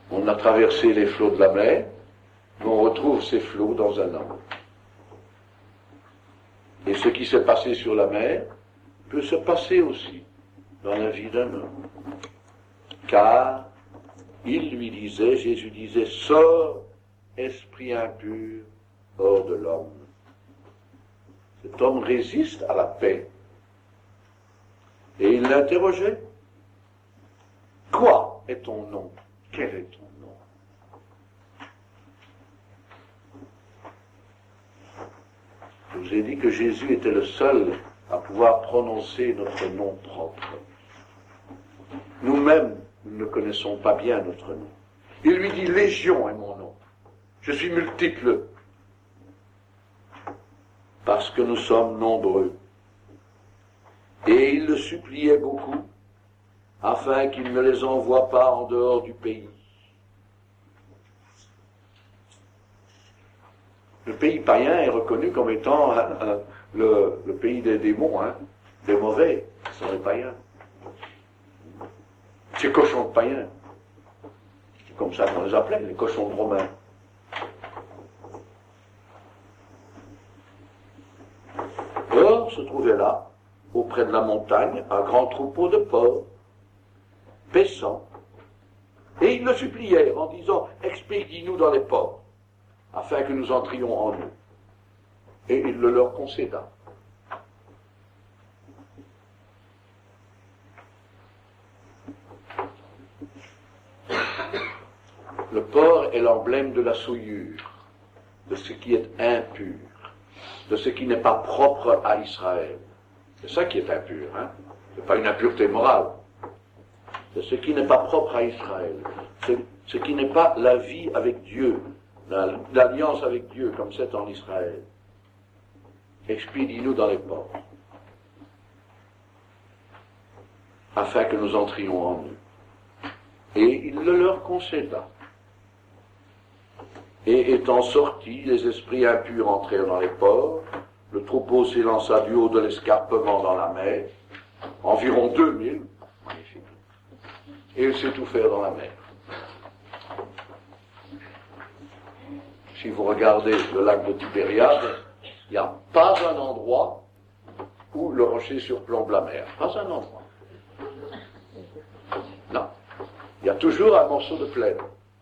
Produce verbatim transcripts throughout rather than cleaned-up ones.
On a traversé les flots de la mer, mais on retrouve ces flots dans un homme. Et ce qui s'est passé sur la mer peut se passer aussi dans la vie d'un homme. Car il lui disait, Jésus disait, sors, esprit impur, hors de l'homme. Cet homme résiste à la paix. Et il l'interrogeait. Quoi est ton nom? Quel est ton nom? Je vous ai dit que Jésus était le seul à pouvoir prononcer notre nom propre. Nous-mêmes, nous ne connaissons pas bien notre nom. Il lui dit, Légion est mon nom. Je suis multiple. Parce que nous sommes nombreux. Et il le suppliait beaucoup, afin qu'il ne les envoie pas en dehors du pays. Le pays païen est reconnu comme étant hein, hein, le, le pays des démons, hein, des mauvais, ce sont les païens. Ces cochons de païens. C'est comme ça qu'on les appelait, les cochons de romains. Or, se trouvait là, auprès de la montagne, un grand troupeau de porcs, paissant, et il le suppliait en disant, expédie-nous dans les ports, afin que nous entrions en nous. Et il le leur concéda. Le porc est l'emblème de la souillure, de ce qui est impur, de ce qui n'est pas propre à Israël. C'est ça qui est impur, hein. C'est pas une impureté morale. C'est ce qui n'est pas propre à Israël. C'est ce qui n'est pas la vie avec Dieu, l'alliance avec Dieu, comme c'est en Israël. Expédie-nous dans les ports, afin que nous entrions en eux. Et il le leur concéda. Et étant sortis, les esprits impurs entrèrent dans les ports, le troupeau s'élança du haut de l'escarpement dans la mer, environ deux mille, magnifique, et ils s'étouffèrent dans la mer. Si vous regardez le lac de Tibériade, il n'y a pas un endroit où le rocher surplombe la mer. Pas un endroit. Non. Il y a toujours un morceau de plaine.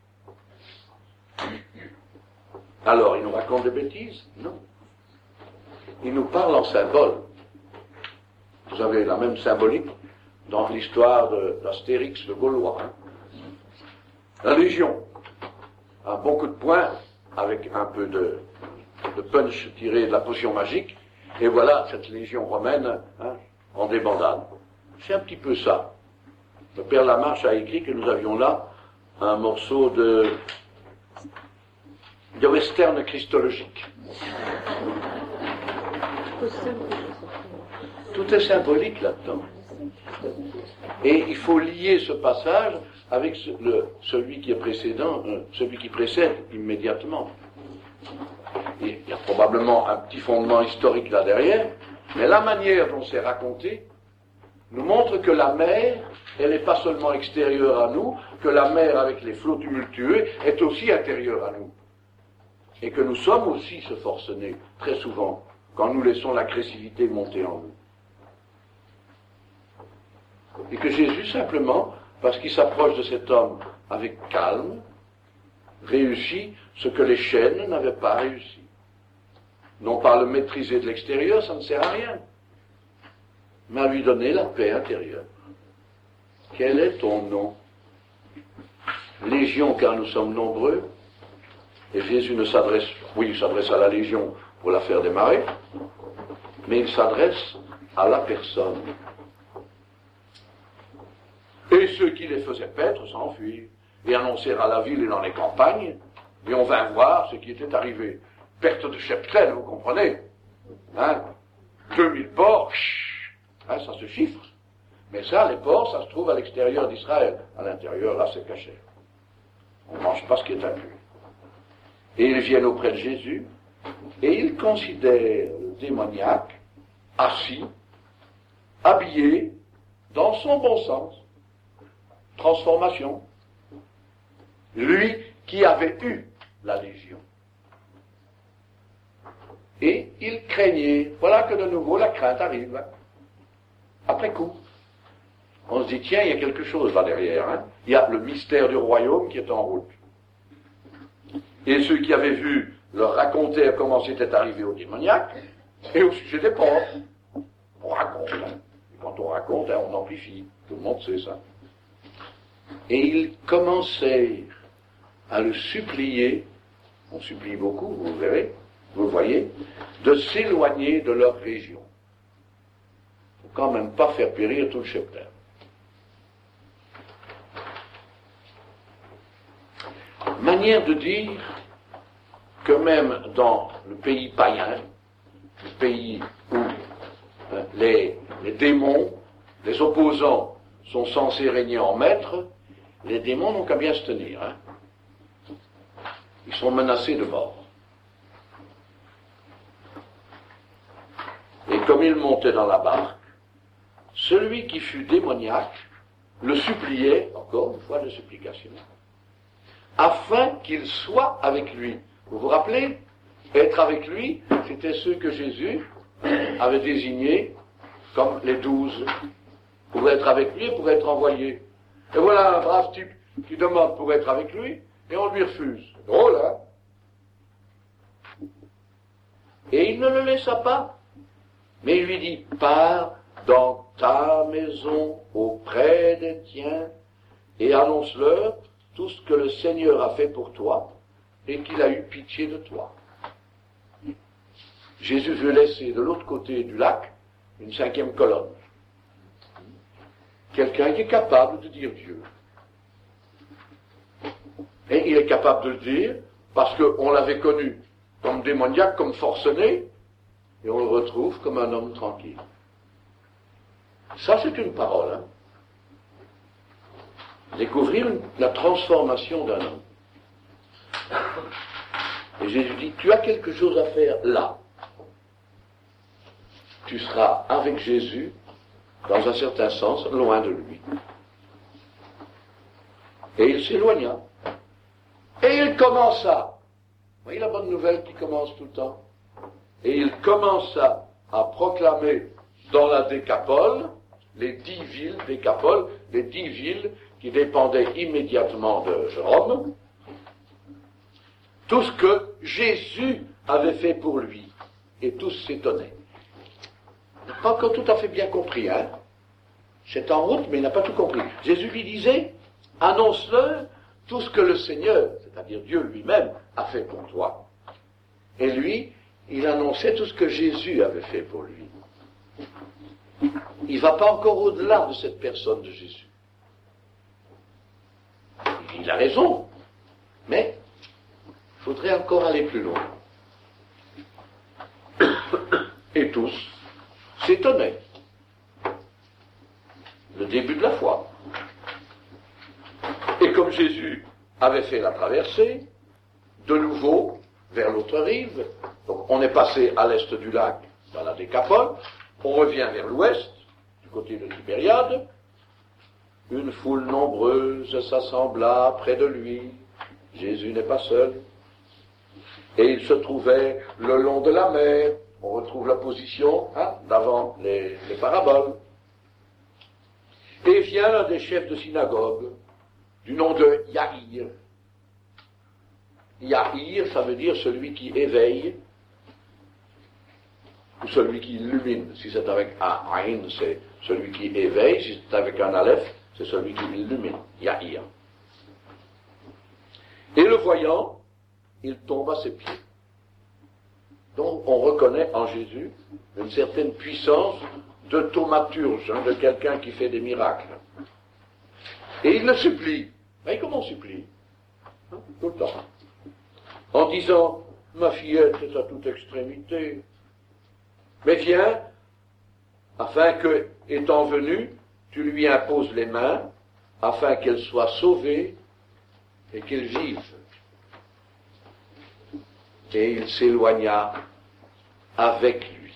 Alors, il nous raconte des bêtises? Non. Il nous parle en symbole. Vous avez la même symbolique dans l'histoire d'Astérix, le Gaulois. Hein. La Légion. Un bon coup de poing avec un peu de, de punch tiré de la potion magique, et voilà cette Légion romaine hein, en débandade. C'est un petit peu ça. Le Père Lamarche a écrit que nous avions là un morceau de de western christologique. Tout est symbolique là-dedans. Et il faut lier ce passage avec ce, le, celui qui est précédent, euh, celui qui précède immédiatement. Et il y a probablement un petit fondement historique là derrière, mais la manière dont c'est raconté nous montre que la mer, elle n'est pas seulement extérieure à nous, que la mer avec les flots tumultueux est aussi intérieure à nous. Et que nous sommes aussi ce forcené, très souvent, quand nous laissons l'agressivité monter en nous. Et que Jésus, simplement, parce qu'il s'approche de cet homme avec calme, réussit ce que les chaînes n'avaient pas réussi. Non pas le maîtriser de l'extérieur, ça ne sert à rien, mais à lui donner la paix intérieure. Quel est ton nom? Légion, car nous sommes nombreux. Et Jésus ne s'adresse, oui, il s'adresse à la Légion pour la faire démarrer, mais il s'adresse à la personne. Et ceux qui les faisaient paître s'enfuirent et annoncèrent à la ville et dans les campagnes, et on vint voir ce qui était arrivé. Perte de cheptel, vous comprenez, hein, deux mille porcs, hein, ça se chiffre. Mais ça, les porcs, ça se trouve à l'extérieur d'Israël. À l'intérieur, là, c'est caché. On ne mange pas ce qui est impur. Et ils viennent auprès de Jésus, et ils considèrent le démoniaque assis, habillé, dans son bon sens. Transformation. lui qui avait eu la légion. Et il craignait. Voilà que de nouveau la crainte arrive. Après coup. On se dit, tiens, il y a quelque chose là derrière. Hein. Il y a le mystère du royaume qui est en route. Et ceux qui avaient vu leur racontaient comment c'était arrivé aux démoniaques et au sujet des pauvres. On raconte. Hein. Et quand on raconte, hein, on amplifie. Tout le monde sait ça. Et ils commençaient à le supplier, on supplie beaucoup, vous verrez, vous voyez, de s'éloigner de leur région. Il ne faut quand même pas faire périr tout le cheptel. Manière de dire que même dans le pays païen, le pays où euh, les, les démons, les opposants sont censés régner en maître, les démons n'ont qu'à bien se tenir. Hein. Ils sont menacés de mort. Et comme il montait dans la barque, celui qui fut démoniaque le suppliait, encore une fois de supplication, afin qu'il soit avec lui. Vous vous rappelez? Être avec lui, c'était ceux que Jésus avait désignés comme les douze, pour être avec lui et pour être envoyé. Et voilà un brave type qui demande pour être avec lui, et on lui refuse. Drôle, hein? Et il ne le laissa pas. Mais il lui dit, pars dans ta maison auprès des tiens, et annonce-leur tout ce que le Seigneur a fait pour toi, et qu'il a eu pitié de toi. Jésus veut laisser de l'autre côté du lac une cinquième colonne. Quelqu'un qui est capable de dire Dieu. Et il est capable de le dire parce qu'on l'avait connu comme démoniaque, comme forcené, et on le retrouve comme un homme tranquille. Ça, c'est une parole. Hein. Découvrir une, la transformation d'un homme. Et Jésus dit, tu as quelque chose à faire là. Tu seras avec Jésus, dans un certain sens, loin de lui. Et il s'éloigna. Et il commença. Vous voyez la bonne nouvelle qui commence tout le temps? Et il commença à proclamer dans la Décapole, les dix villes Décapole, les dix villes qui dépendaient immédiatement de Rome, tout ce que Jésus avait fait pour lui. Et tous s'étonnaient. Il n'a pas encore tout à fait bien compris, hein? C'est en route, mais il n'a pas tout compris. Jésus lui disait, annonce-leur tout ce que le Seigneur, c'est-à-dire Dieu lui-même, a fait pour toi. Et lui, il annonçait tout ce que Jésus avait fait pour lui. Il ne va pas encore au-delà de cette personne de Jésus. Il a raison, mais il faudrait encore aller plus loin. Et tous s'étonnaient. Le début de la foi. Et comme Jésus avait fait la traversée, de nouveau, vers l'autre rive, donc on est passé à l'est du lac, dans la Décapole, on revient vers l'ouest, du côté de Tibériade, une foule nombreuse s'assembla près de lui, Jésus n'est pas seul, et il se trouvait le long de la mer, on retrouve la position hein, d'avant les, les paraboles, et vient l'un des chefs de synagogue, du nom de Yahir. Yahir, ça veut dire celui qui éveille, ou celui qui illumine. Si c'est avec un Ain, c'est celui qui éveille. Si c'est avec un Aleph, c'est celui qui illumine. Yahir. Et le voyant, il tombe à ses pieds. Donc on reconnaît en Jésus une certaine puissance de thaumaturge, hein, de quelqu'un qui fait des miracles. Et il le supplie. Mais comment on supplie? Hein, tout le temps. En disant, ma fillette est à toute extrémité. Mais viens, afin que, étant venu, tu lui imposes les mains, afin qu'elle soit sauvée et qu'elle vive. Et il s'éloigna avec lui.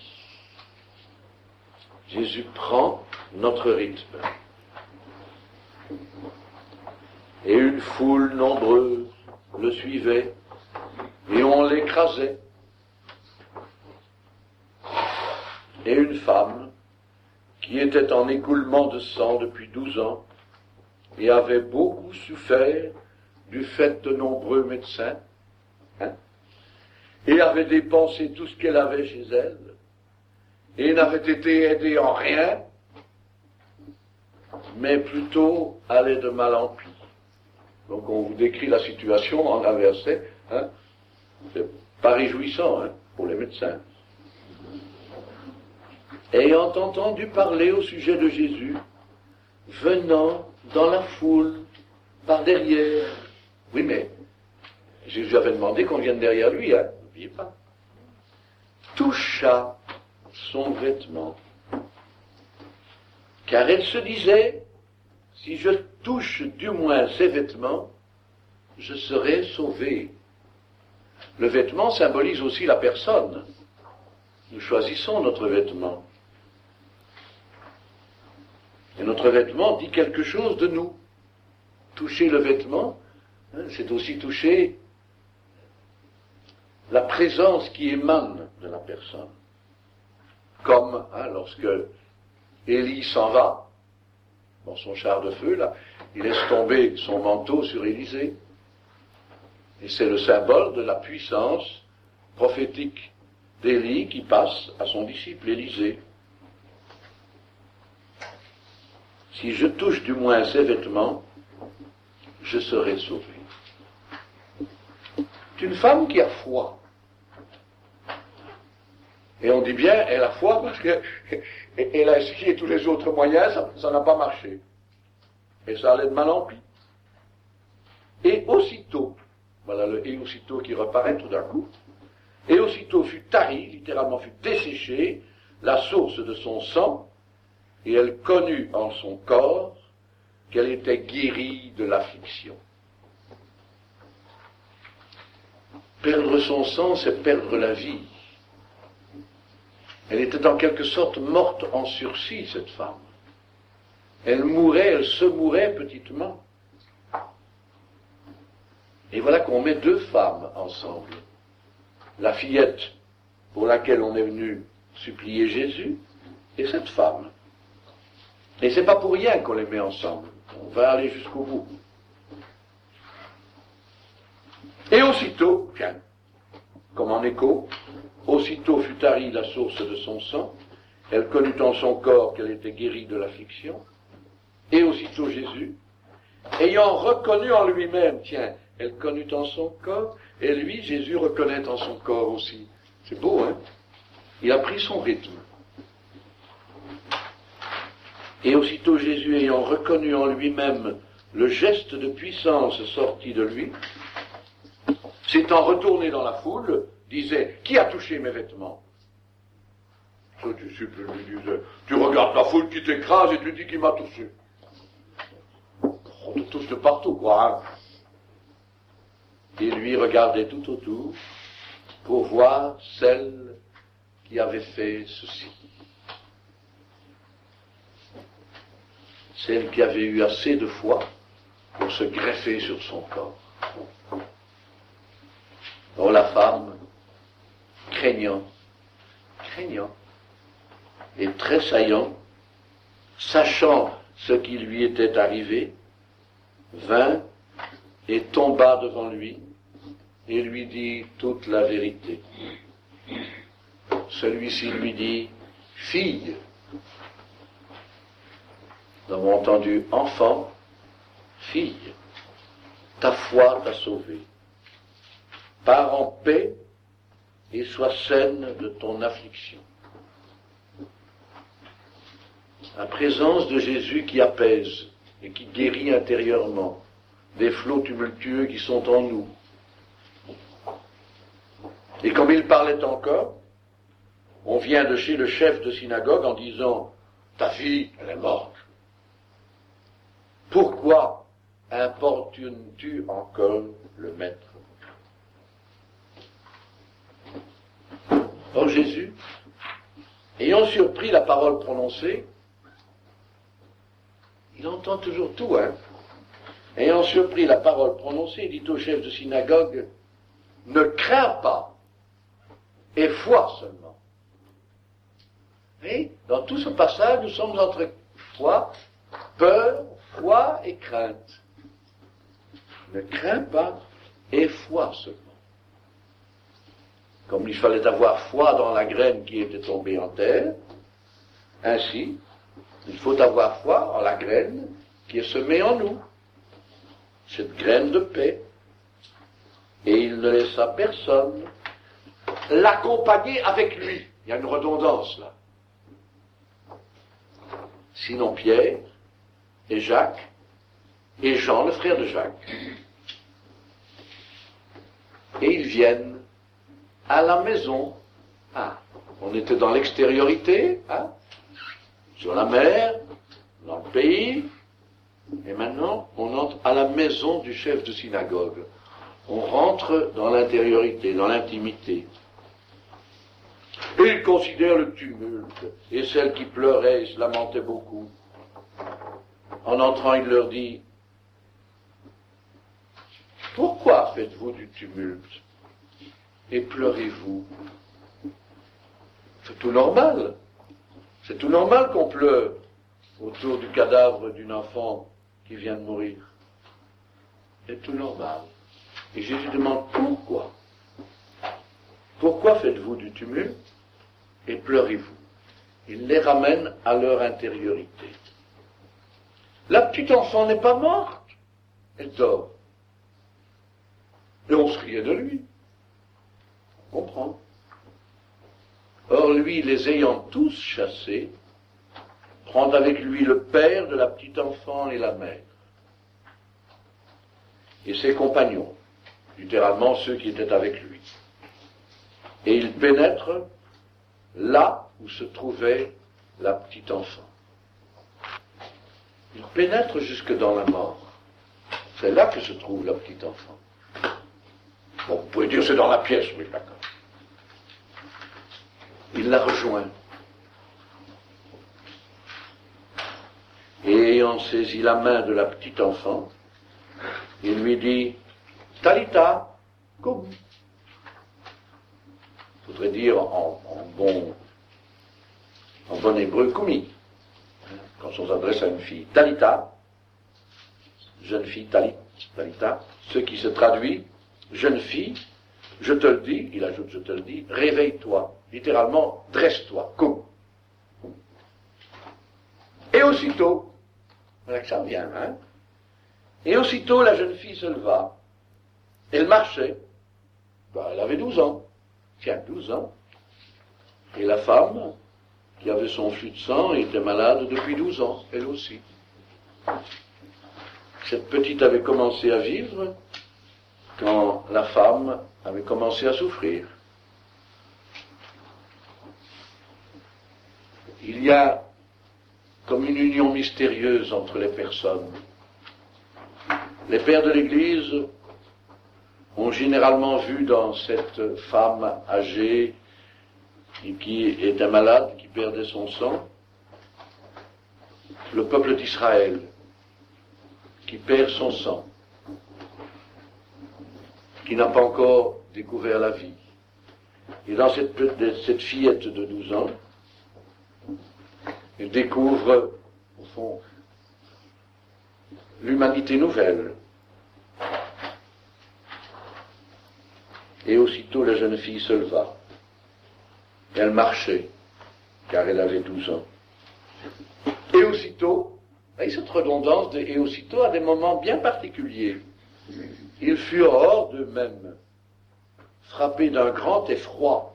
Jésus prend notre rythme. Et une foule nombreuse le suivait, et on l'écrasait. Et une femme, qui était en écoulement de sang depuis douze ans, et avait beaucoup souffert du fait de nombreux médecins, hein, et avait dépensé tout ce qu'elle avait chez elle, et n'avait été aidée en rien, mais plutôt allait de mal en pis. Donc on vous décrit la situation en un verset, hein, c'est pas réjouissant, hein, pour les médecins. Ayant entendu parler au sujet de Jésus, venant dans la foule, par derrière. Oui, mais Jésus avait demandé qu'on vienne derrière lui, hein, n'oubliez pas. Toucha son vêtement. Car elle se disait, si je touche du moins ses vêtements, je serai sauvée. Le vêtement symbolise aussi la personne. Nous choisissons notre vêtement. Et notre vêtement dit quelque chose de nous. Toucher le vêtement, hein, c'est aussi toucher la présence qui émane de la personne. Comme hein, lorsque Élie s'en va, dans son char de feu, là, il laisse tomber son manteau sur Élisée. Et c'est le symbole de la puissance prophétique d'Élie qui passe à son disciple Élisée. Si je touche du moins ses vêtements, je serai sauvé. C'est une femme qui a foi. Et on dit bien, elle a foi parce qu'elle a essayé tous les autres moyens, ça n'a pas marché. Et ça allait de mal en pis. Et aussitôt, voilà le et aussitôt qui reparaît tout d'un coup, et aussitôt fut tarie, littéralement fut desséchée, la source de son sang, et elle connut en son corps qu'elle était guérie de l'affliction. Perdre son sang, c'est perdre la vie. Elle était en quelque sorte morte en sursis, cette femme. Elle mourait, elle se mourait petitement. Et voilà qu'on met deux femmes ensemble. La fillette pour laquelle on est venu supplier Jésus, et cette femme. Et c'est pas pour rien qu'on les met ensemble. On va aller jusqu'au bout. Et aussitôt, tiens, comme en écho, aussitôt fut tarie la source de son sang, elle connut en son corps qu'elle était guérie de l'affliction, et aussitôt Jésus, ayant reconnu en lui-même, tiens, elle connut en son corps, et lui, Jésus, reconnaît en son corps aussi. C'est beau, hein? Il a pris son rythme. Et aussitôt Jésus, ayant reconnu en lui-même le geste de puissance sorti de lui, s'étant retourné dans la foule, disait, qui a touché mes vêtements? Ce disciple lui disait, tu regardes la foule qui t'écrase et tu dis qui m'a touché. On te touche de partout, quoi. Hein? Et lui regardait tout autour pour voir celle qui avait fait ceci. Celle qui avait eu assez de foi pour se greffer sur son corps. Or la femme, craignant, craignant, et tressaillant, sachant ce qui lui était arrivé, vint et tomba devant lui et lui dit toute la vérité. Celui-ci lui dit, fille, nous avons entendu enfant, fille, ta foi t'a sauvée. Pars en paix et sois saine de ton affliction. La présence de Jésus qui apaise et qui guérit intérieurement des flots tumultueux qui sont en nous. Et comme il parlait encore, on vient de chez le chef de synagogue en disant « Ta fille, elle est morte. Pourquoi importunes-tu encore le maître ?» Or Jésus, ayant surpris la parole prononcée, il entend toujours tout, hein. ayant surpris la parole prononcée, dit au chef de synagogue, « Ne crains pas, et foi seulement. » Et dans tout ce passage, nous sommes entre foi, peur, foi et crainte. Ne crains pas, et foi seulement. Comme il fallait avoir foi dans la graine qui était tombée en terre, ainsi, il faut avoir foi en la graine qui est semée en nous, cette graine de paix. Et il ne laissa personne l'accompagner avec lui. Il y a une redondance là. Sinon Pierre et Jacques et Jean, le frère de Jacques. Et ils viennent à la maison. Ah, on était dans l'extériorité, hein, sur la mer, dans le pays, et maintenant on entre à la maison du chef de synagogue. On rentre dans l'intériorité, dans l'intimité. Et ils considèrent le tumulte, et celle qui pleurait et se lamentait beaucoup. En entrant, il leur dit, « Pourquoi faites-vous du tumulte et pleurez-vous » C'est tout normal. C'est tout normal qu'on pleure autour du cadavre d'une enfant qui vient de mourir. C'est tout normal. Et Jésus demande pourquoi. Pourquoi faites-vous du tumulte et pleurez-vous? Il les ramène à leur intériorité. La petite enfant n'est pas morte, elle dort. Et on se riait de lui. On comprend. Or lui, les ayant tous chassés, prend avec lui le père de la petite enfant et la mère. Et ses compagnons, littéralement ceux qui étaient avec lui. Et il pénètre là où se trouvait la petite enfant. Il pénètre jusque dans la mort. C'est là que se trouve la petite enfant. Bon, vous pouvez dire c'est dans la pièce, oui, d'accord. Il la rejoint. Et ayant saisi la main de la petite enfant, il lui dit, Talita, koum. Il faudrait dire en, en, bon, en bon hébreu, koumi. Quand on s'adresse à une fille, Talita, jeune fille, talit, Talita, ce qui se traduit, jeune fille, je te le dis, il ajoute je te le dis, réveille-toi, littéralement, dresse-toi, koum. Et aussitôt, voilà que ça vient, hein, et aussitôt la jeune fille se leva, elle marchait, ben, elle avait douze ans, tiens, douze ans, et la femme, qui avait son flux de sang, était malade depuis douze ans, elle aussi. Cette petite avait commencé à vivre quand la femme avait commencé à souffrir. Il y a comme une union mystérieuse entre les personnes. Les pères de l'Église ont généralement vu dans cette femme âgée et qui était malade, qui perdait son sang, le peuple d'Israël, qui perd son sang, qui n'a pas encore découvert la vie. Et dans cette, cette fillette de douze ans, elle découvre, au fond, l'humanité nouvelle. Et aussitôt la jeune fille se leva. Elle marchait, car elle avait douze ans. Et aussitôt, et cette redondance de et aussitôt à des moments bien particuliers, ils furent hors d'eux-mêmes, frappés d'un grand effroi,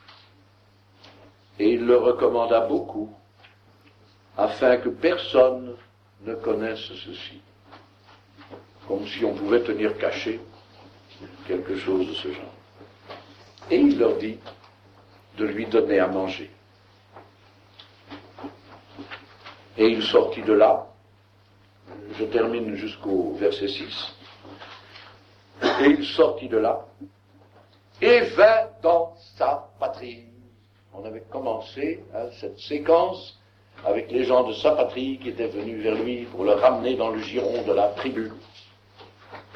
et il leur recommanda beaucoup, afin que personne ne connaisse ceci. Comme si on pouvait tenir caché quelque chose de ce genre. Et il leur dit de lui donner à manger. Et il sortit de là, je termine jusqu'au verset six, et il sortit de là, et vint dans sa patrie. On avait commencé hein, cette séquence avec les gens de sa patrie qui étaient venus vers lui pour le ramener dans le giron de la tribu.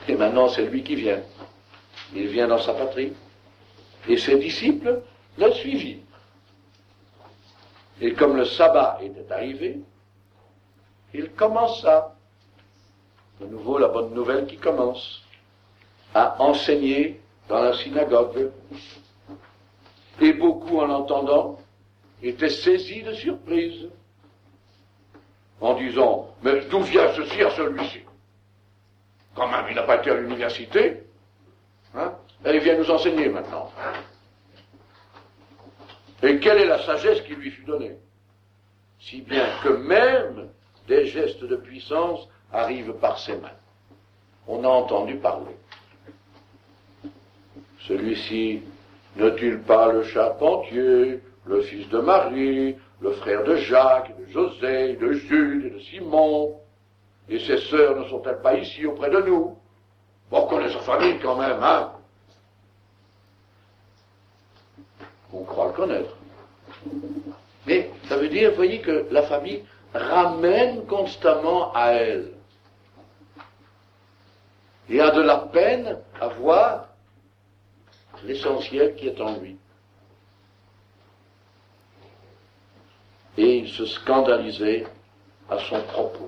Et maintenant, c'est lui qui vient. Il vient dans sa patrie. Et ses disciples le suivirent. Et comme le sabbat était arrivé, il commença, de nouveau la bonne nouvelle qui commence, à enseigner dans la synagogue. Et beaucoup, en l'entendant, étaient saisis de surprise, en disant, mais d'où vient ceci à celui-ci? Quand même, il n'a pas été à l'université, hein? Et il vient nous enseigner maintenant. Et quelle est la sagesse qui lui fut donnée? Si bien que même des gestes de puissance arrivent par ses mains. On a entendu parler. Celui-ci n'est-il pas le charpentier, le fils de Marie, le frère de Jacques, de José, de Jude et de Simon? Et ses sœurs ne sont-elles pas ici auprès de nous? Bon, on connaît sa famille quand même, hein? On croit le connaître. Mais ça veut dire, vous voyez, que la famille ramène constamment à elle. Et a de la peine à voir l'essentiel qui est en lui. Et il se scandalisait à son propos.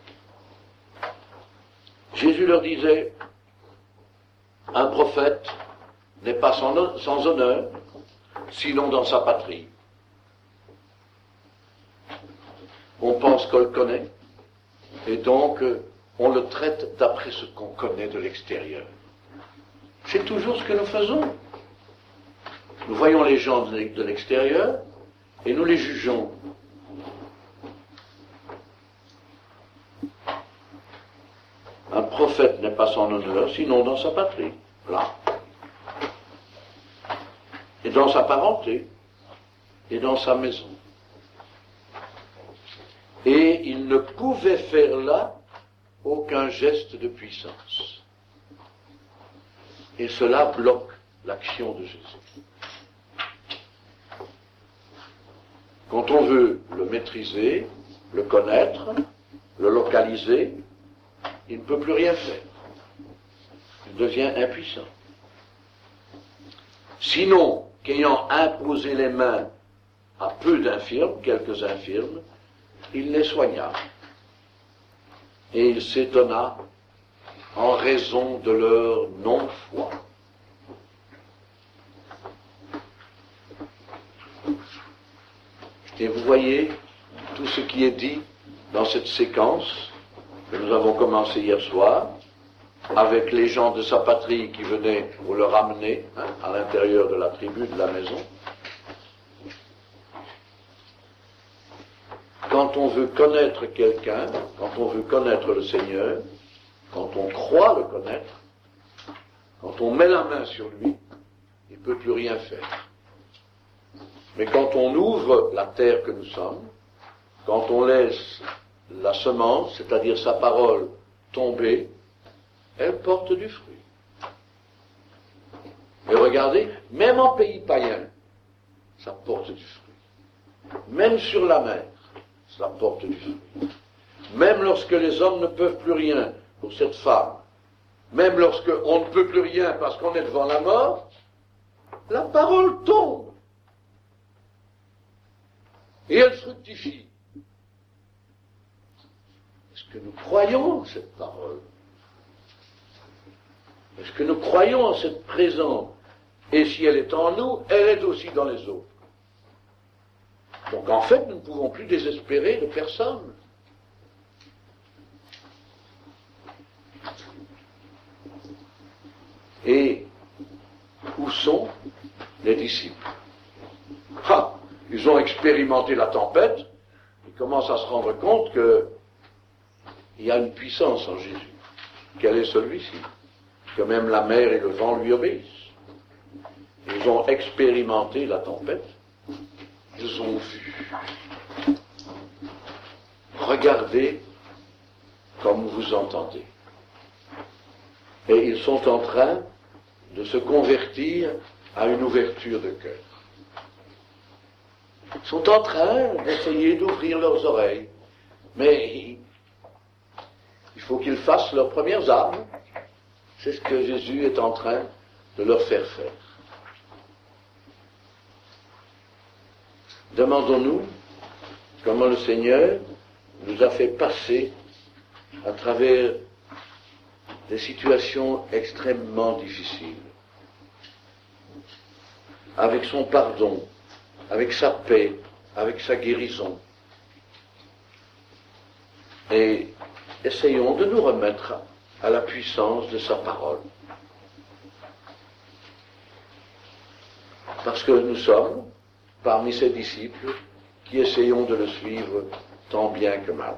Jésus leur disait, un prophète n'est pas sans, sans honneur, sinon dans sa patrie. On pense qu'on le connaît, et donc on le traite d'après ce qu'on connaît de l'extérieur. C'est toujours ce que nous faisons. Nous voyons les gens de l'extérieur, et nous les jugeons. Un prophète n'est pas sans honneur, sinon dans sa patrie. Là. Et dans sa parenté, et dans sa maison. Et il ne pouvait faire là aucun geste de puissance. Et cela bloque l'action de Jésus. Quand on veut le maîtriser, le connaître, le localiser, il ne peut plus rien faire. Il devient impuissant. Sinon, qu'ayant imposé les mains à peu d'infirmes, quelques infirmes, il les soigna. Et il s'étonna en raison de leur non-foi. Et vous voyez tout ce qui est dit dans cette séquence que nous avons commencé hier soir, avec les gens de sa patrie qui venaient pour le ramener hein, à l'intérieur de la tribu, de la maison. Quand on veut connaître quelqu'un, quand on veut connaître le Seigneur, quand on croit le connaître, quand on met la main sur lui, il ne peut plus rien faire. Mais quand on ouvre la terre que nous sommes, quand on laisse la semence, c'est-à-dire sa parole, tomber, elle porte du fruit. Et regardez, même en pays païen, ça porte du fruit. Même sur la mer, ça porte du fruit. Même lorsque les hommes ne peuvent plus rien pour cette femme, même lorsque on ne peut plus rien parce qu'on est devant la mort, la parole tombe. Et elle fructifie. Est-ce que nous croyons en cette parole? Est-ce que nous croyons en cette présence? Et si elle est en nous, elle est aussi dans les autres. Donc en fait, nous ne pouvons plus désespérer de personne. Et où sont les disciples? Ah, ils ont expérimenté la tempête, ils commencent à se rendre compte qu'il y a une puissance en Jésus. Quel est celui-ci? Que même la mer et le vent lui obéissent. Ils ont expérimenté la tempête, ils ont vu. Regardez comme vous entendez. Et ils sont en train de se convertir à une ouverture de cœur. Ils sont en train d'essayer d'ouvrir leurs oreilles, mais il faut qu'ils fassent leurs premières armes. C'est ce que Jésus est en train de leur faire faire. Demandons-nous comment le Seigneur nous a fait passer à travers des situations extrêmement difficiles, avec son pardon, avec sa paix, avec sa guérison. Et essayons de nous remettre à la puissance de sa parole. Parce que nous sommes parmi ses disciples qui essayons de le suivre tant bien que mal.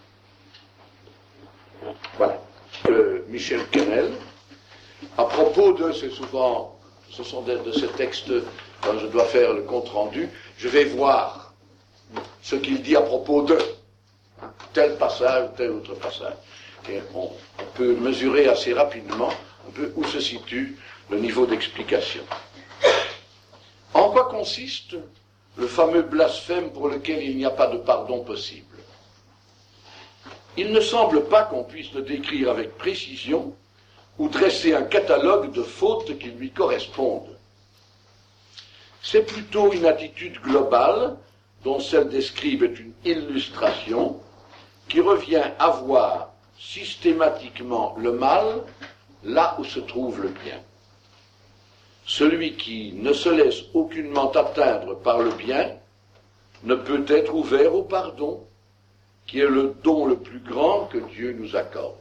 Voilà. Euh, Michel Kennel, à propos de, c'est souvent, ce sont de, de ces textes, quand je dois faire le compte-rendu, je vais voir ce qu'il dit à propos de tel passage ou tel autre passage. Et on, on peut mesurer assez rapidement un peu où se situe le niveau d'explication. En quoi consiste le fameux blasphème pour lequel il n'y a pas de pardon possible? Il ne semble pas qu'on puisse le décrire avec précision ou dresser un catalogue de fautes qui lui correspondent. C'est plutôt une attitude globale, dont celle des scribes est une illustration, qui revient à voir systématiquement le mal là où se trouve le bien. Celui qui ne se laisse aucunement atteindre par le bien ne peut être ouvert au pardon, qui est le don le plus grand que Dieu nous accorde.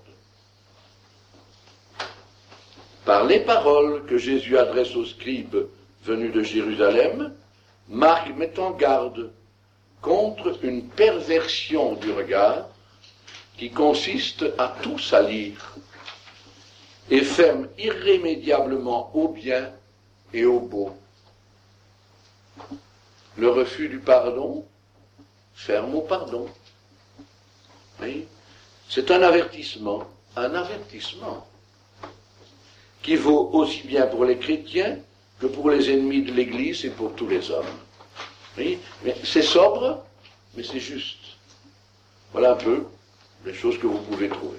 Par les paroles que Jésus adresse aux scribes venus de Jérusalem, Marc met en garde contre une perversion du regard qui consiste à tout salir et ferme irrémédiablement au bien et au beau. Le refus du pardon ferme au pardon. Oui. C'est un avertissement, un avertissement qui vaut aussi bien pour les chrétiens que pour les ennemis de l'Église et pour tous les hommes. Oui. Mais c'est sobre, mais c'est juste. Voilà un peu les choses que vous pouvez trouver.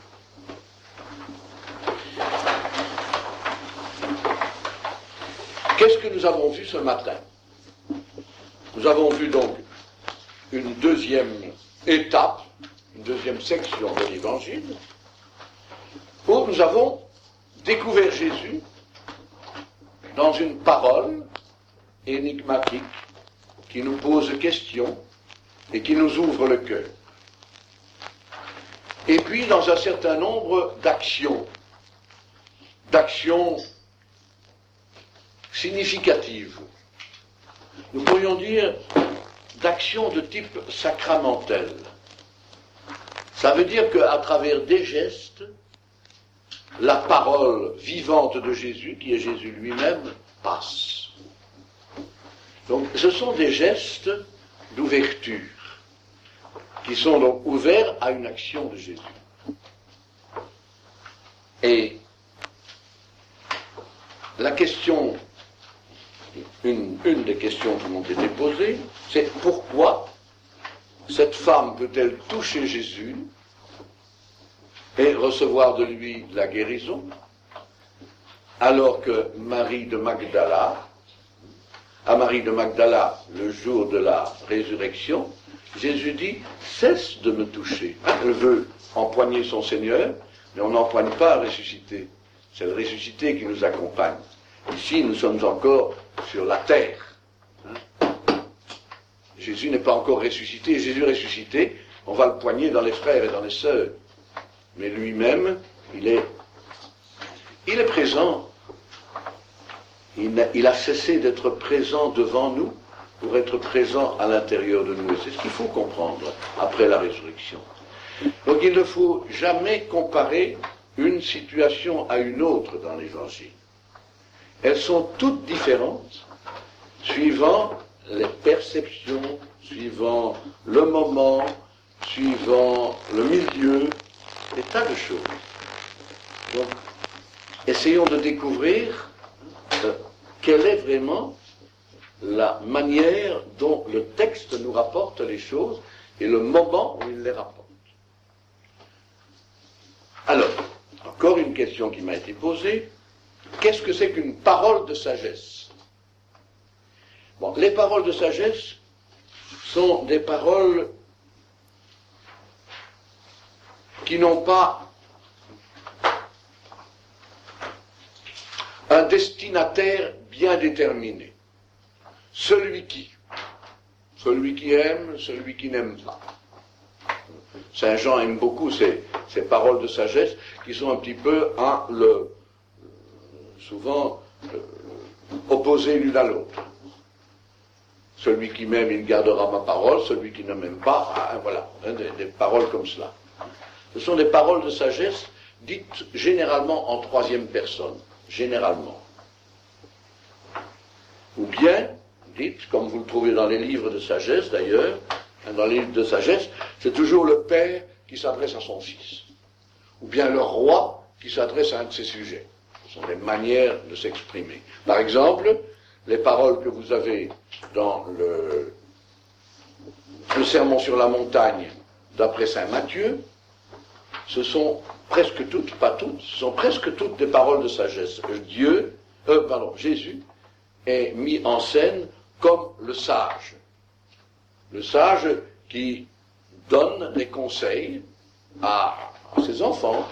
Qu'est-ce que nous avons vu ce matin? Nous avons vu donc une deuxième étape, une deuxième section de l'Évangile, où nous avons découvert Jésus dans une parole énigmatique qui nous pose question et qui nous ouvre le cœur. Et puis dans un certain nombre d'actions, d'actions significatives. Nous pourrions dire d'actions de type sacramentel. Ça veut dire qu'à travers des gestes, la parole vivante de Jésus, qui est Jésus lui-même, passe. Donc ce sont des gestes d'ouverture, qui sont donc ouverts à une action de Jésus. Et la question, une, une des questions qui m'ont été posées, c'est pourquoi cette femme peut-elle toucher Jésus et recevoir de lui la guérison, alors que Marie de Magdala, à Marie de Magdala, le jour de la résurrection, Jésus dit « cesse de me toucher ». Elle veut empoigner son Seigneur, mais on n'empoigne pas à ressusciter. C'est le ressuscité qui nous accompagne. Ici, nous sommes encore sur la terre. Hein? Jésus n'est pas encore ressuscité. Jésus ressuscité, on va le poigner dans les frères et dans les sœurs. Mais lui-même, il est, il est présent. Il a, il a cessé d'être présent devant nous pour être présent à l'intérieur de nous. Et c'est ce qu'il faut comprendre après la résurrection. Donc il ne faut jamais comparer une situation à une autre dans l'Évangile. Elles sont toutes différentes, suivant les perceptions, suivant le moment, suivant le milieu, des tas de choses. Donc, essayons de découvrir euh, quelle est vraiment la manière dont le texte nous rapporte les choses et le moment où il les rapporte. Alors, encore une question qui m'a été posée. Qu'est-ce que c'est qu'une parole de sagesse? Bon, les paroles de sagesse sont des paroles qui n'ont pas un destinataire bien déterminé. Celui qui, celui qui aime, celui qui n'aime pas. Saint Jean aime beaucoup ces, ces paroles de sagesse qui sont un petit peu hein, le, souvent euh, opposées l'une à l'autre. Celui qui m'aime, il gardera ma parole, celui qui ne m'aime pas, hein, voilà, hein, des, des paroles comme cela. Ce sont des paroles de sagesse dites généralement en troisième personne, généralement. Ou bien, dites, comme vous le trouvez dans les livres de sagesse d'ailleurs, hein, dans les livres de sagesse, c'est toujours le père qui s'adresse à son fils. Ou bien le roi qui s'adresse à un de ses sujets. Ce sont des manières de s'exprimer. Par exemple, les paroles que vous avez dans le, le Sermon sur la montagne d'après saint Matthieu, ce sont presque toutes, pas toutes, ce sont presque toutes des paroles de sagesse. Dieu, euh, pardon, Jésus est mis en scène comme le sage. Le sage qui donne des conseils à, à ses enfants.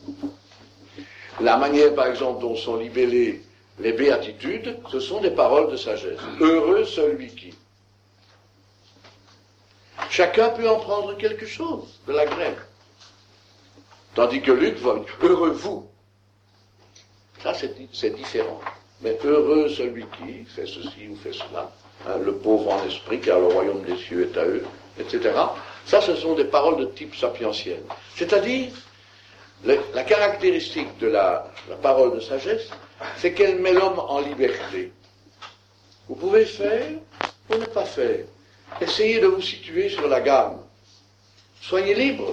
La manière, par exemple, dont sont libellées les béatitudes, ce sont des paroles de sagesse. Heureux celui qui. Chacun peut en prendre quelque chose de la grecque. Tandis que Luc va dire, heureux vous. Ça, c'est, c'est différent. Mais heureux celui qui fait ceci ou fait cela. Hein, le pauvre en esprit, car le royaume des cieux est à eux, et cetera. Ça, ce sont des paroles de type sapientiel. C'est-à-dire, le, la caractéristique de la, la parole de sagesse, c'est qu'elle met l'homme en liberté. Vous pouvez faire ou ne pas faire. Essayez de vous situer sur la gamme. Soyez libre.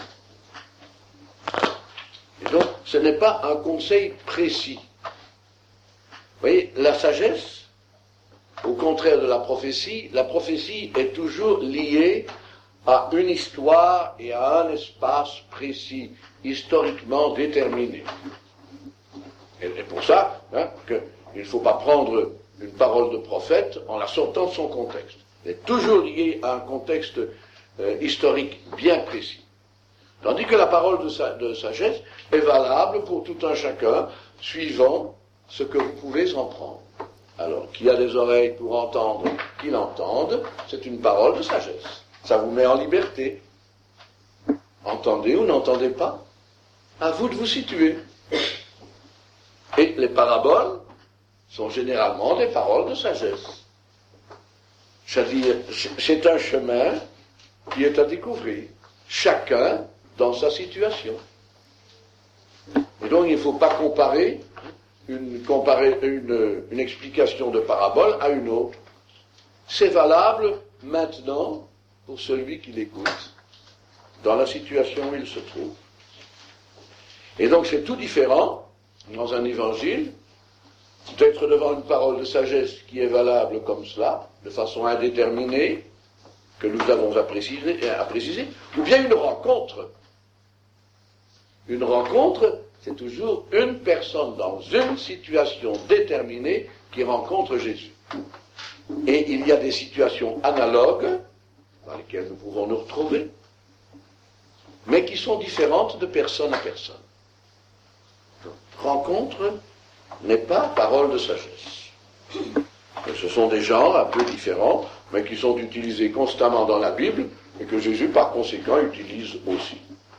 Et donc, ce n'est pas un conseil précis. Vous voyez, la sagesse, au contraire de la prophétie, la prophétie est toujours liée à une histoire et à un espace précis, historiquement déterminé. Et, et pour ça, hein, qu'il ne faut pas prendre une parole de prophète en la sortant de son contexte. Elle est toujours liée à un contexte euh, historique bien précis. Tandis que la parole de, sa, de sagesse est valable pour tout un chacun, suivant ce que vous pouvez en prendre. Alors, qui a des oreilles pour entendre, qu'il entende, c'est une parole de sagesse. Ça vous met en liberté. Entendez ou n'entendez pas, à vous de vous situer. Et les paraboles sont généralement des paroles de sagesse. C'est-à-dire, c'est un chemin qui est à découvrir, chacun dans sa situation. Et donc, il ne faut pas comparer une, comparer une, une explication de parabole à une autre. C'est valable maintenant pour celui qui l'écoute, dans la situation où il se trouve. Et donc, c'est tout différent dans un évangile d'être devant une parole de sagesse qui est valable comme cela, de façon indéterminée, que nous avons à préciser, à préciser, ou bien une rencontre. Une rencontre, c'est toujours une personne dans une situation déterminée qui rencontre Jésus. Et il y a des situations analogues dans lesquelles nous pouvons nous retrouver, mais qui sont différentes de personne à personne. Donc, rencontre n'est pas parole de sagesse. Ce sont des genres un peu différents, mais qui sont utilisés constamment dans la Bible, et que Jésus, par conséquent, utilise aussi.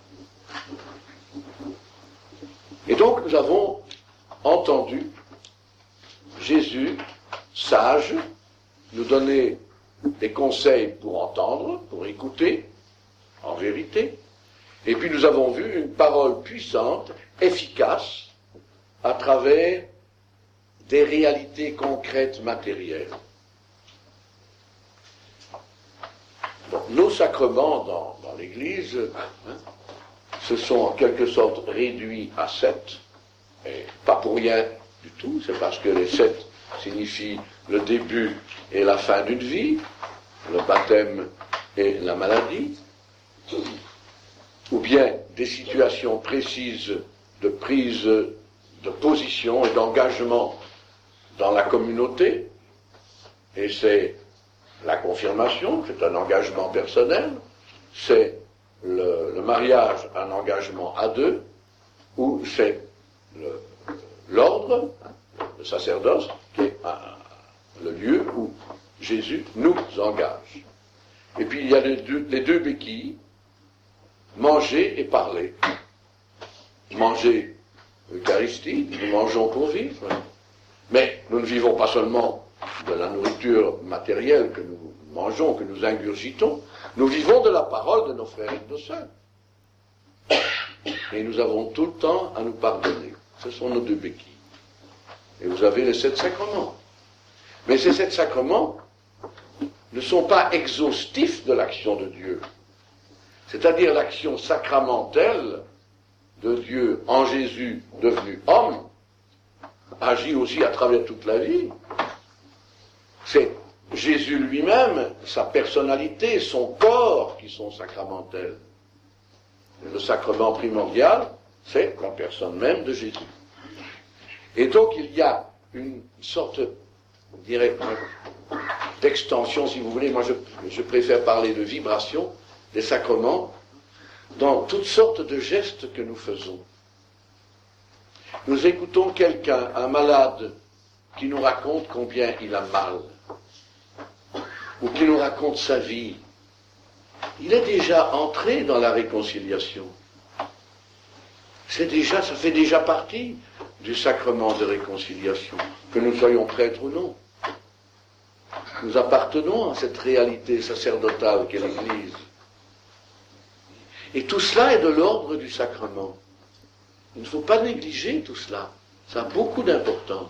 Et donc, nous avons entendu Jésus, sage, nous donner des conseils pour entendre, pour écouter, en vérité. Et puis nous avons vu une parole puissante, efficace, à travers des réalités concrètes matérielles. Bon, nos sacrements dans, dans l'Église, hein, se sont en quelque sorte réduits à sept, et pas pour rien du tout, c'est parce que les sept signifient le début et la fin d'une vie, le baptême et la maladie, ou bien des situations précises de prise de position et d'engagement dans la communauté, et c'est la confirmation, c'est un engagement personnel, c'est le, le mariage, un engagement à deux, ou c'est le, l'ordre, hein, le sacerdoce, qui est un, le lieu où Jésus nous engage. Et puis il y a les deux, les deux béquilles, manger et parler. Manger, l'Eucharistie, nous mangeons pour vivre. Mais nous ne vivons pas seulement de la nourriture matérielle que nous mangeons, que nous ingurgitons, nous vivons de la parole de nos frères et de nos sœurs. Et nous avons tout le temps à nous pardonner. Ce sont nos deux béquilles. Et vous avez les sept sacrements. Mais ces sept sacrements ne sont pas exhaustifs de l'action de Dieu. C'est-à-dire l'action sacramentelle de Dieu en Jésus devenu homme agit aussi à travers toute la vie. C'est Jésus lui-même, sa personnalité, son corps qui sont sacramentels. Le sacrement primordial, c'est la personne même de Jésus. Et donc il y a une sorte, je dirais, d'extension, si vous voulez, moi je, je préfère parler de vibration des sacrements dans toutes sortes de gestes que nous faisons. Nous écoutons quelqu'un, un malade, qui nous raconte combien il a mal, ou qui nous raconte sa vie. Il est déjà entré dans la réconciliation. C'est déjà, ça fait déjà partie du sacrement de réconciliation, que nous soyons prêtres ou non. Nous appartenons à cette réalité sacerdotale qu'est l'Église. Et tout cela est de l'ordre du sacrement. Il ne faut pas négliger tout cela. Ça a beaucoup d'importance.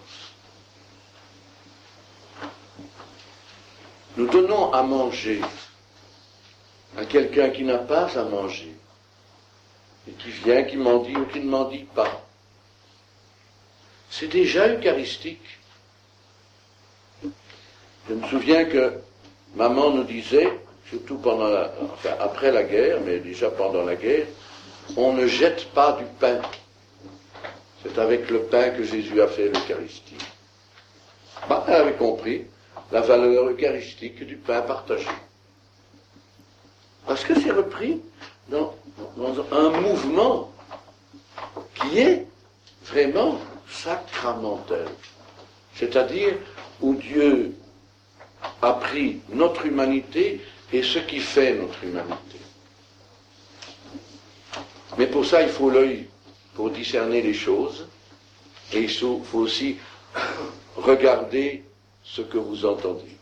Nous donnons à manger à quelqu'un qui n'a pas à manger, et qui vient, qui mendie ou qui ne mendie pas. C'est déjà eucharistique. Je me souviens que maman nous disait, surtout pendant la, enfin après la guerre, mais déjà pendant la guerre, on ne jette pas du pain. C'est avec le pain que Jésus a fait l'Eucharistie. Bah, elle avait compris la valeur eucharistique du pain partagé. Parce que c'est repris dans, dans un mouvement qui est vraiment sacramentel. C'est-à-dire où Dieu a pris notre humanité et ce qui fait notre humanité. Mais pour ça, il faut l'œil pour discerner les choses, et il faut aussi regarder ce que vous entendez.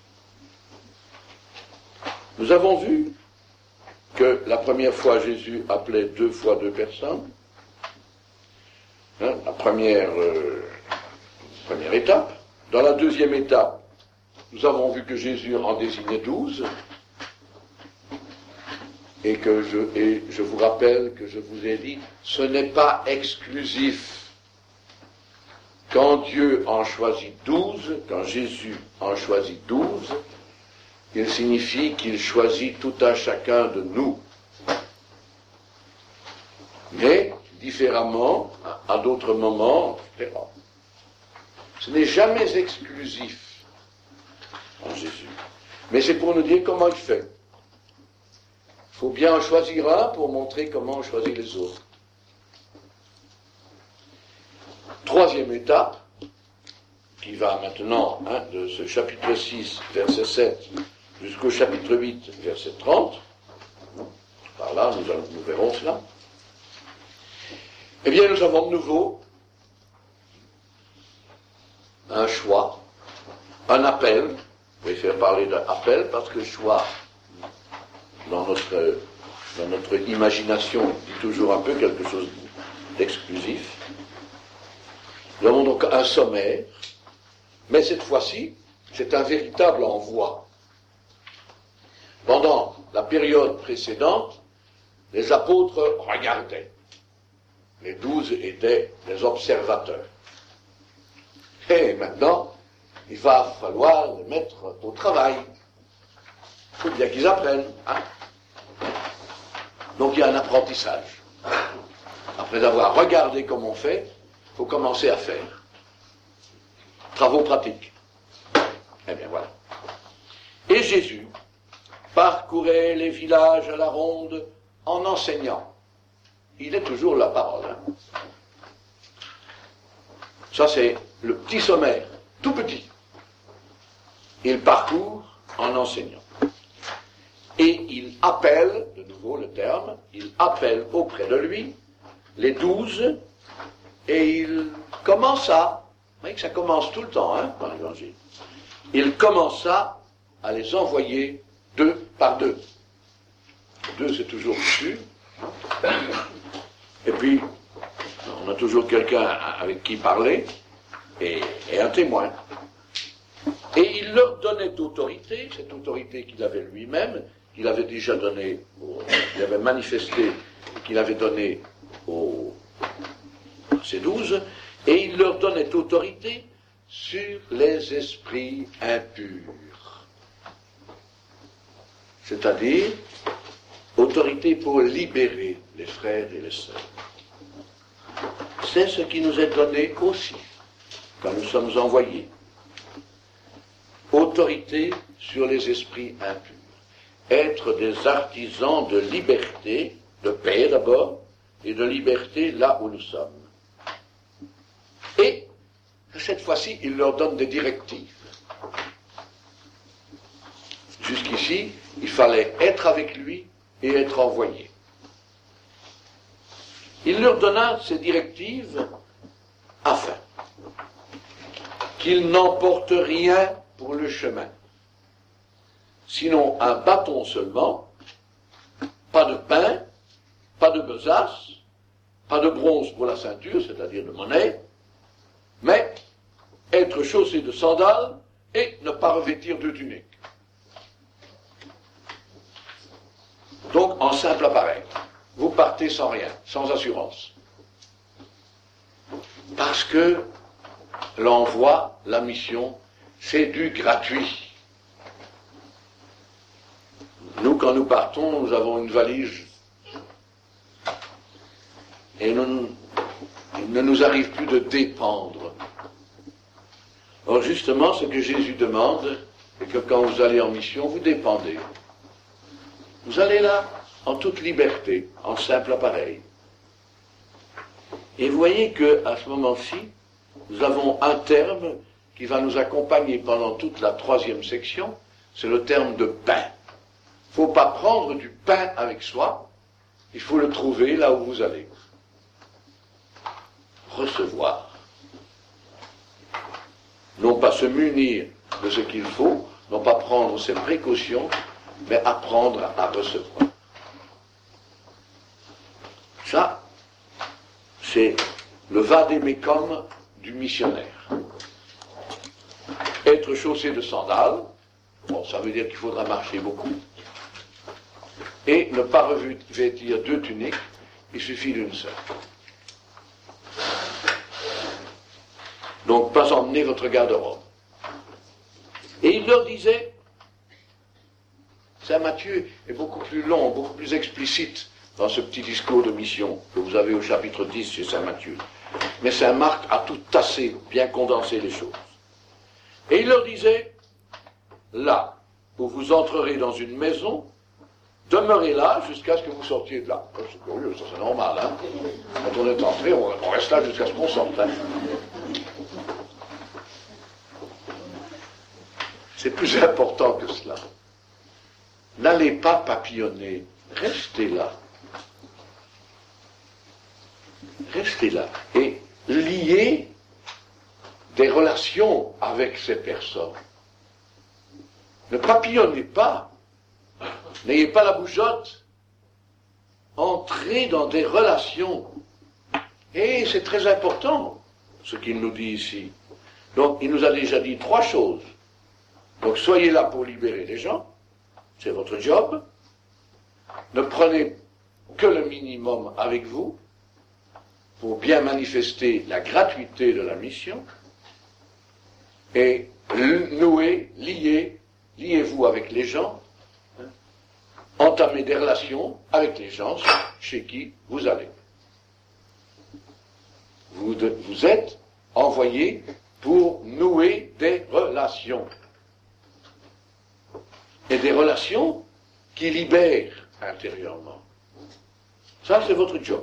Nous avons vu que la première fois Jésus appelait deux fois deux personnes. Hein, la première, euh, première étape. Dans la deuxième étape, nous avons vu que Jésus en désignait douze. Et que je, et je vous rappelle que je vous ai dit, ce n'est pas exclusif. Quand Dieu en choisit douze, quand Jésus en choisit douze, il signifie qu'il choisit tout un chacun de nous. Mais, différemment, à d'autres moments, et cetera. Ce n'est jamais exclusif en Jésus. Mais c'est pour nous dire comment il fait. Il faut bien en choisir un pour montrer comment on choisit les autres. Troisième étape, qui va maintenant hein, de ce chapitre six, verset sept, jusqu'au chapitre huit, verset trente. Par là, nous, nous verrons cela. Eh bien, nous avons de nouveau un choix, un appel. Je préfère parler d'appel parce que choix, dans notre, dans notre imagination, dit toujours un peu quelque chose d'exclusif. Nous avons donc un sommaire, mais cette fois-ci, c'est un véritable envoi. Pendant la période précédente, les apôtres regardaient. Les douze étaient des observateurs. Et maintenant, il va falloir les mettre au travail. Il faut bien qu'ils apprennent. Hein? Donc il y a un apprentissage. Après avoir regardé comment on fait, il faut commencer à faire. Travaux pratiques. Eh bien voilà. Et Jésus parcourait les villages à la ronde en enseignant. Il est toujours la parole. Hein. Ça c'est le petit sommaire, tout petit. Il parcourt en enseignant. Et il appelle, de nouveau le terme, il appelle auprès de lui les douze, et il commença, vous voyez que ça commence tout le temps, hein, dans l'évangile, il commença à les envoyer deux par deux. Deux, c'est toujours dessus. Et puis, on a toujours quelqu'un avec qui parler, et, et un témoin. Et il leur donnait autorité, cette autorité qu'il avait lui-même, qu'il avait déjà donnée, qu'il avait manifestée, qu'il avait donnée aux ces douze, et il leur donnait autorité sur les esprits impurs. C'est-à-dire, autorité pour libérer les frères et les sœurs. C'est ce qui nous est donné aussi, quand nous sommes envoyés. Autorité sur les esprits impurs. Être des artisans de liberté, de paix d'abord, et de liberté là où nous sommes. Et, cette fois-ci, il leur donne des directives. Jusqu'ici, il fallait être avec lui et être envoyé. Il leur donna ces directives afin qu'ils n'emportent rien pour le chemin, sinon un bâton seulement, pas de pain, pas de besace, pas de bronze pour la ceinture, c'est-à-dire de monnaie, mais être chaussé de sandales et ne pas revêtir de tunique. Donc, en simple appareil, vous partez sans rien, sans assurance. Parce que l'envoi, la mission, c'est du gratuit. Nous, quand nous partons, nous avons une valise et nous, il ne nous arrive plus de dépendre. Or, justement, ce que Jésus demande, c'est que quand vous allez en mission, vous dépendez. Vous allez là, en toute liberté, en simple appareil. Et vous voyez qu'à ce moment-ci, nous avons un terme qui va nous accompagner pendant toute la troisième section, c'est le terme de pain. Il ne faut pas prendre du pain avec soi, il faut le trouver là où vous allez. Recevoir. Non pas se munir de ce qu'il faut, non pas prendre ses précautions, mais apprendre à recevoir. Ça, c'est le vadémécum du missionnaire. Être chaussé de sandales, bon, ça veut dire qu'il faudra marcher beaucoup, et ne pas revêtir deux tuniques, il suffit d'une seule. Donc, pas emmener votre garde-robe. Et il leur disait, Saint Matthieu est beaucoup plus long, beaucoup plus explicite dans ce petit discours de mission que vous avez au chapitre dix chez Saint Matthieu. Mais Saint Marc a tout tassé, bien condensé les choses. Et il leur disait, là où vous entrerez dans une maison, demeurez là jusqu'à ce que vous sortiez de là. C'est curieux, ça c'est normal, hein. Quand on est entré, on, on reste là jusqu'à ce qu'on sorte, hein. C'est plus important que cela. N'allez pas papillonner, restez là. Restez là et liez des relations avec ces personnes. Ne papillonnez pas, n'ayez pas la bougeotte, entrez dans des relations. Et c'est très important ce qu'il nous dit ici. Donc il nous a déjà dit trois choses. Donc soyez là pour libérer les gens, c'est votre job. Ne prenez que le minimum avec vous pour bien manifester la gratuité de la mission. Et nouez, liez, liez-vous avec les gens, hein, entamez des relations avec les gens chez qui vous allez. Vous, de, vous êtes envoyé pour nouer des relations. Et des relations qui libèrent intérieurement. Ça, c'est votre job.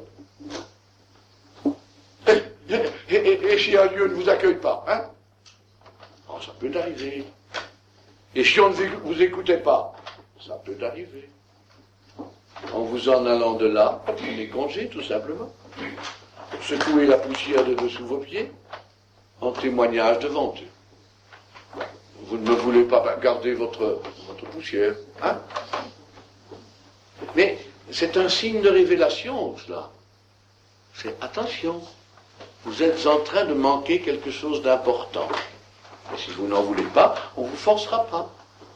Et, et, et, et si un lieu ne vous accueille pas, hein? Oh, ça peut arriver. Et si on ne vous écoutait pas, ça peut arriver. En vous en allant de là, prenez congé, tout simplement. Secouez la poussière de dessous vos pieds, en témoignage devant eux. Vous ne me voulez pas garder votre, votre poussière, hein? Mais c'est un signe de révélation, cela. C'est attention, vous êtes en train de manquer quelque chose d'important. Et si vous n'en voulez pas, on ne vous forcera pas.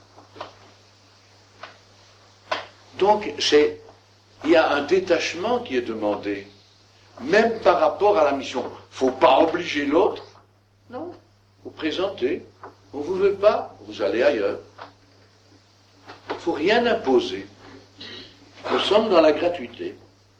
Donc, c'est, il y a un détachement qui est demandé, même par rapport à la mission. Il ne faut pas obliger l'autre. Non, vous présentez. On ne vous veut pas, vous allez ailleurs. Il ne faut rien imposer. Nous sommes dans la gratuité.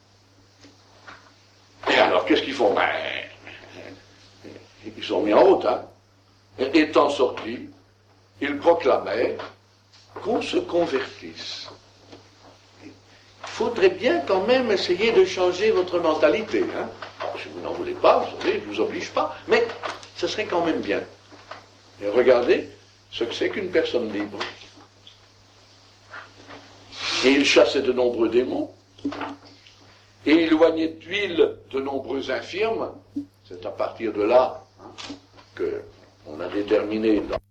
Et alors, qu'est-ce qu'ils font? Ben, ils sont mis en route, hein. Étant sortis, ils proclamaient qu'on se convertisse. Il faudrait bien quand même essayer de changer votre mentalité, hein. Alors, si vous n'en voulez pas, vous savez, je ne vous oblige pas, mais ce serait quand même bien. Et regardez ce que c'est qu'une personne libre. Et il chassait de nombreux démons, et il éloignait d'huile de nombreux infirmes. C'est à partir de là hein, que on a déterminé dans